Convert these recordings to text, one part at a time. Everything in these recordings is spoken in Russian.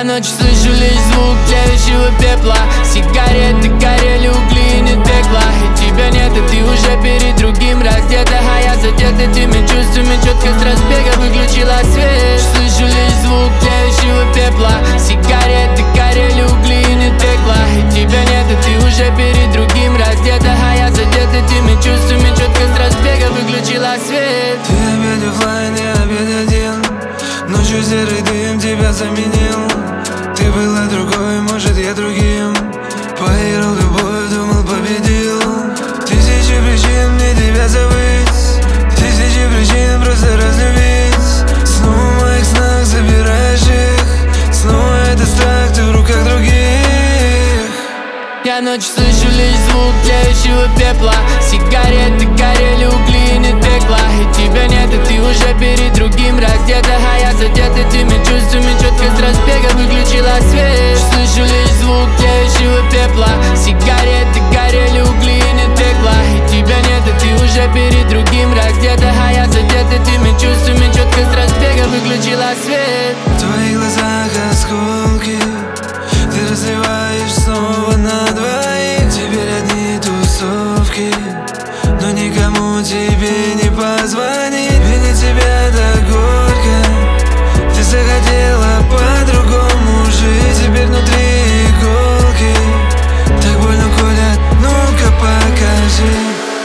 Я ночью слышу лишь звук тлеющего пепла. Сигареты горели, угли не текла. И тебя нет, и ты уже перед другим раздета. А я задет этими чувствами, четко с разбега выключила свет. Слышу лишь звук тлеющего пепла. Сигареты горели, угли не текла. И тебя нет, и ты уже перед другим раздета. А я задет этими чувствами, четко с разбега выключила свет. Ты опять оффлайн, я опять один. Ночью серый дым тебя заменил. Ты была другой, может я другим. Поиграл любовь, думал победил. Тысячи причин мне тебя забыть. Тысячи причин просто разлюбить. Снова в моих снах забираешь их. Снова это страх, ты в руках других. Я ночью слышу лишь звук тлеющего пепла. Сигареты горели, угли не текла. И тебя нет, и ты уже перед другим раздета. А я задет этими чувствами, четко с разбега выключила свет. Слышу лишь звук тлеющего пепла. Сигареты горели, угли не текла. И тебя нет, и ты уже перед другим раздета. А я задет этими чувствами, четко с разбега выключила свет. В твоих глазах осколки. Ты разливаешь снова на двоих. Теперь одни тусовки, но никому тебе не позвонить. Винить тебя так горько. Ты захотела по-другому жить. Теперь внутри иголки. Так больно колят, ну-ка покажи.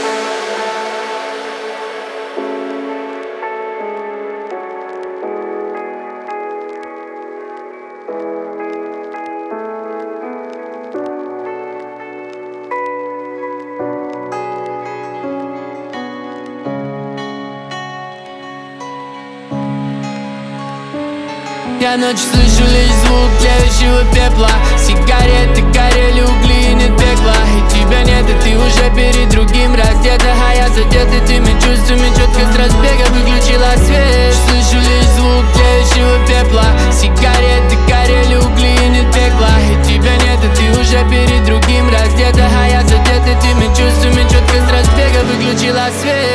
Я ночью слышу лишь звук тлеющего пепла. Сигареты горели, угли не текла. И тебя нет, и ты уже перед другим раздета. А я задет этими чувствами, четко с разбега выключила свет. Слышу лишь звук тлеющего пепла. Сигареты горели, угли не текла. И тебя нет, и ты уже перед другим раздета. А я задет этими чувствами, четко с разбега выключила свет.